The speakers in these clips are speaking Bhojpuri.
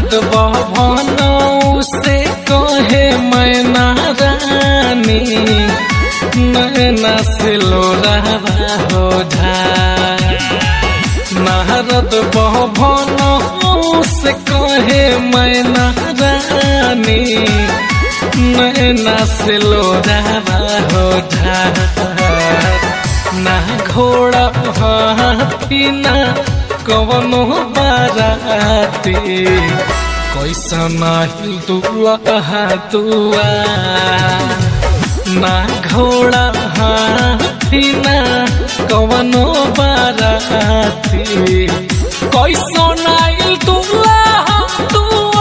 नारद भवन से कहे मैना रानी नैना से लोरावा हो ढार। नारद भवन से कहे मैना रानी नैना से लोरावा हो ढार। ना घोड़ा हाथी ना कवनो बाराती कैसन दुआ दुआ। ना घोड़ा हाथी ना कवनो बाराती कैसन दुआ दुआ।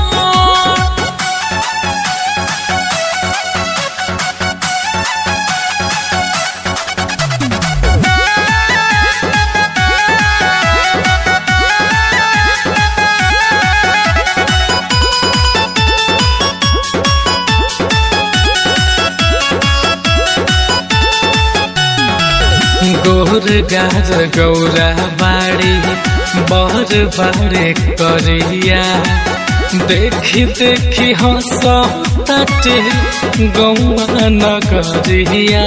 गोर गार गौरा बाड़ी बर बाड़े करिया देखी देखी हंस ताटे गौआ नगरिया।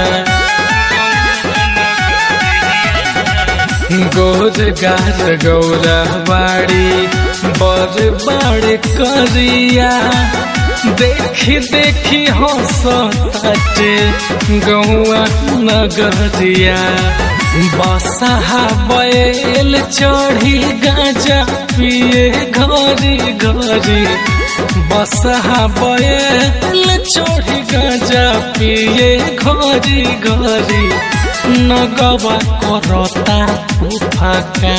गोर गार गौरा बाड़ी बर बाड़े करिया देखी देखी हंस ताटे गौआ नगरिया। बसहा बैल चढ़ी गाजा पिए घरी घरी। बसहा बैल चढ़ी गाजा पिए घरी घरी। नगवा करता फुफका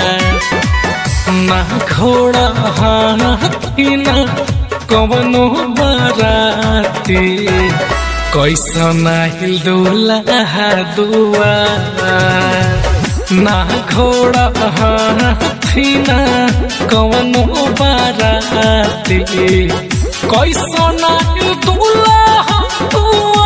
ना घोड़ा हाथी ना कवनो बाराती कैसन दुल्हा दुआ। ना घोड़ा हाथी ना कवनो बाराती कैसन दुल्हा दुआ।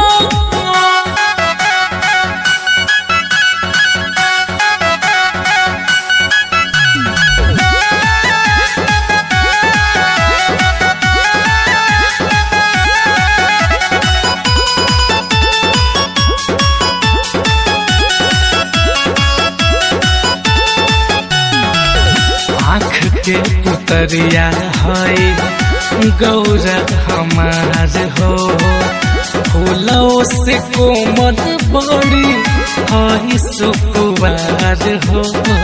के पुतरिया है गौरा हमार हो। फूलों से कोमल बड़ी है सुकुवार हो।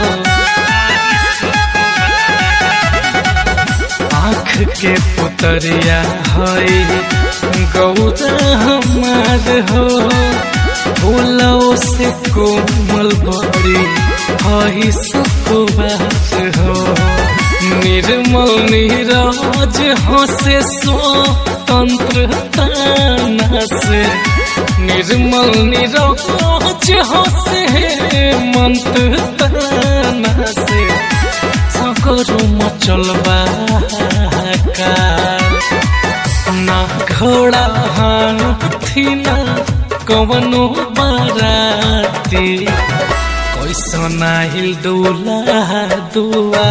आँख के पुतरिया है गौरा हमार हो। फूलों से कोमल बड़ी है सुकुवार हो। निर्मल नीरज हंसे स्वतंत्रता से। निर्मल नीरज हंसे मंत्रता से। सकरो मचल का ना घोड़ा हाथी ना कवनो बाराती कैसन दुल्हा दुआ।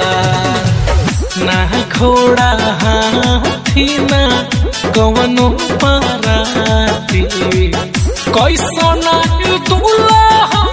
ना घोड़ा हाथी ना कवनो बाराती कैसन दुल्हा